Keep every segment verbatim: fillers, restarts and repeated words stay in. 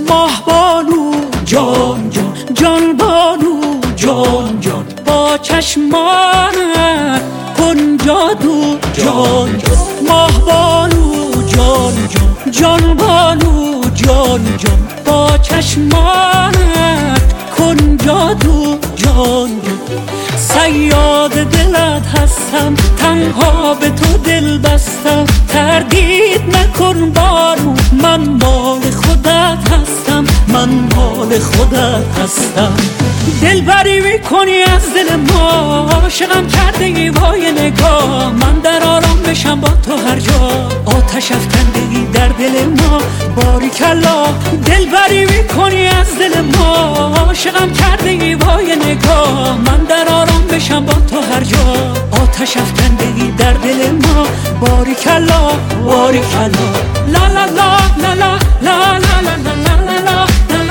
ماه بانو جان جان، جان بانو جان جان، با چشمانت کن جادو جان جان. ماه بانو جان جان، جان بانو جان جان، با چشمانت کن جادو جان جان. صیاد دلت هستم، تنها به تو دل بستم، تردید نکن بانو، من مال خودت هستم، من مال خودت هستم. دلبری میکنی از دل ما، عاشقم کرده ای وای نگاه، من در آرام بشم با تو هر جا، آتش افکنده ای در دل ما باریکلا. دلبری میکنی از دل ما، عاشقم کرده ای وای نگاه، من در آرام بشم با تو هر جا، آتش افکنده ای در دل ما باریکلا باریکلا. لا لا لا لا لا لا لا لا لا لا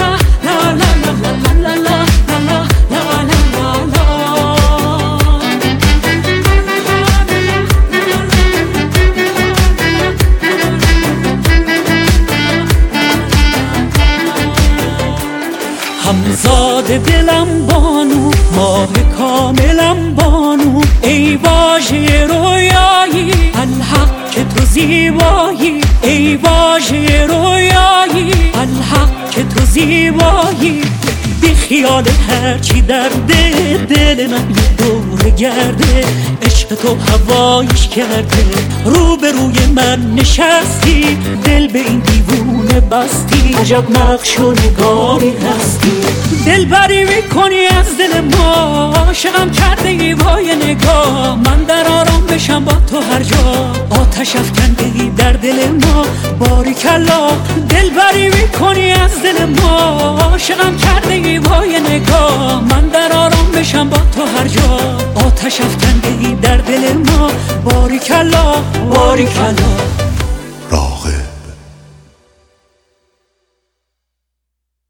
همزاد دلم بانو، ماه کاملم بانو، ای واژه رویایی الحق که تو زیبایی، ای واژه رویایی الحق که تو زیبایی. بی خیال هرچی در دل دل من یه دور گرده، عشق تو هوایش کرده، رو به روی من نشستی، دل به این دیوونه بستی، عجب نقش و نگاری هستی. دلبری میکنی از دل ما، عاشقم کرده ای وای نگاه، من در آرام بشم با تو هر جا، آتش افکنده ای در دل ما باریکلا. دلبری میکنی از دل ما، عاشقم کرده ای وای نگاه، من در آرام بشم با تو هر جا، آتش افکنده ای در دل ما باریکلا باریکلا.